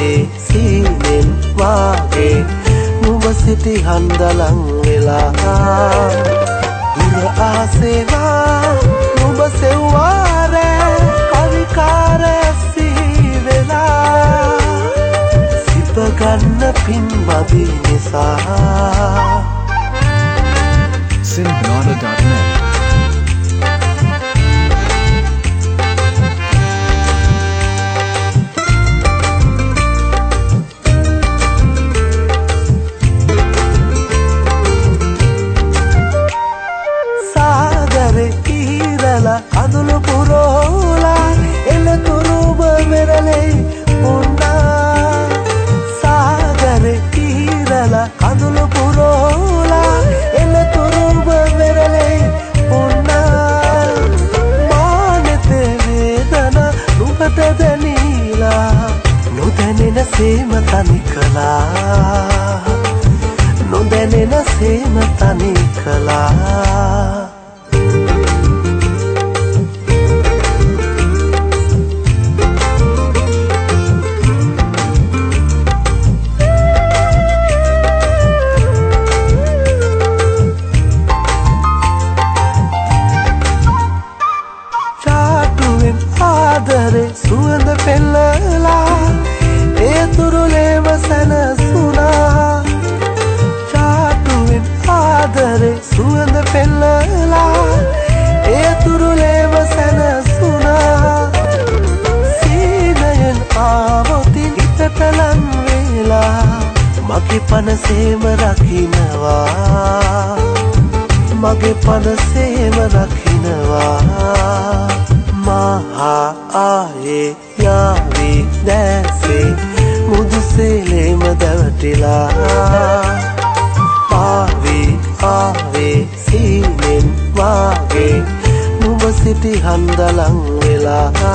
ආවේ සීනෙන් වාගේ නුඹ සිටි හන්දලන් වෙලා දුර ආසේවා නුඹ සෙව්වාරෑ කවිකාර සීවෙලා සිප ගන්න පින් මදි නිසා Sinbnada.net කඳුළු පුරෝලා එළතුරුබ මෙරළේ උන්නා සාගරේ තීරලා කඳුළු පුරෝලා එළතුරුබ මෙරළේ උන්නා මානෙතේ වේදන නුඹට දැනීලා නොදැනෙන සේම තනි කළා නොදැනෙන සේම තනි කළා ආදරේ සුවඳ පෙළලා ඒ තුරුලේම සැනසුණා චාටුවෙන් ආදරේ සුවඳ පෙළලා ඒ තුරුලේම සැනසුණා සීනයෙන් ආවොතින් හිතට ලං වෙලා මගේ පනසේම රකින්නවා මගේ පනසේම රකින්නවා මහා ආයේ යාවි දැසේ මුදුසෙලෙම දැවටිලා ආවේ සීනෙන් වාගේ නුඹ සිටි හන්දලන් වෙලා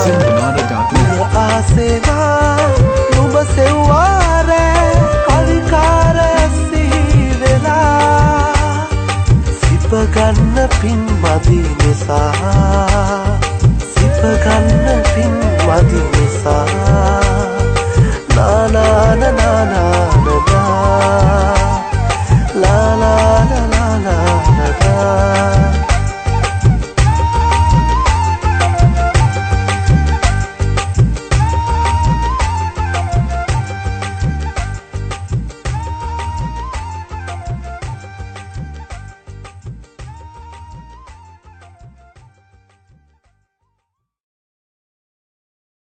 ආසේවා නුඹ සෙව්වාරෑ කවිකාර සීවෙලා සිප ගන්න පින් මදි නිසා